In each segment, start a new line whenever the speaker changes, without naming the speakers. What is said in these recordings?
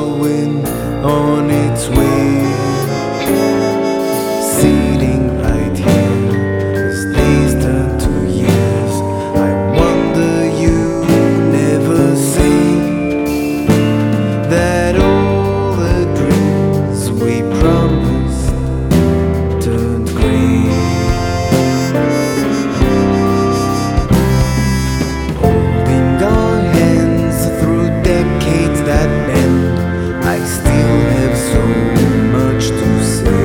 going on its way. Sitting right here as days turn to years, I wonder you never say that all the dreams we promised turned grey. Holding our hands through decades that bend, I still have so much to say.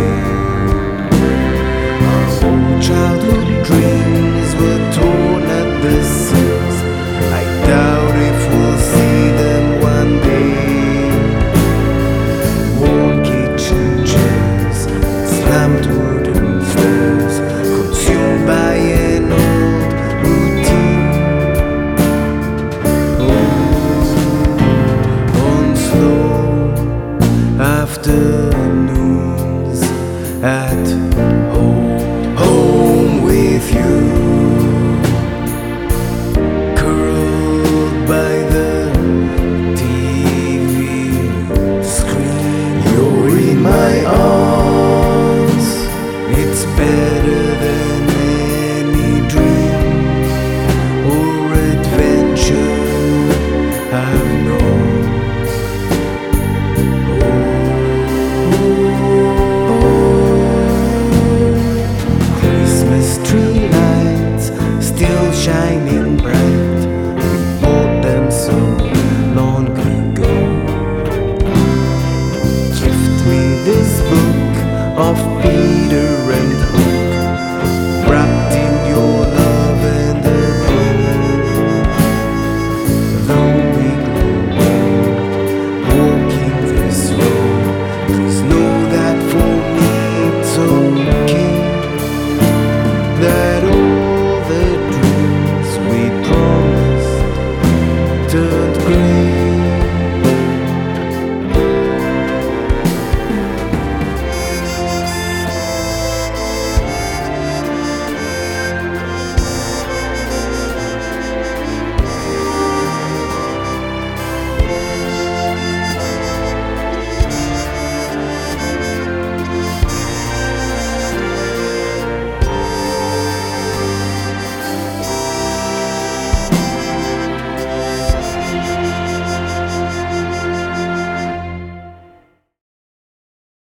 Our old childhood dreams were torn at the seams. I doubt if we'll see them one day. Worn kitchen chairs, slammed wooden stairs, consumed by an old routine. On slow afternoons at home with you, curled by the TV screen. You're in my arms, it's better than any dream or adventure I've known. Christmas tree lights still shining bright. We bought them so long ago. Gift me this book of Peter and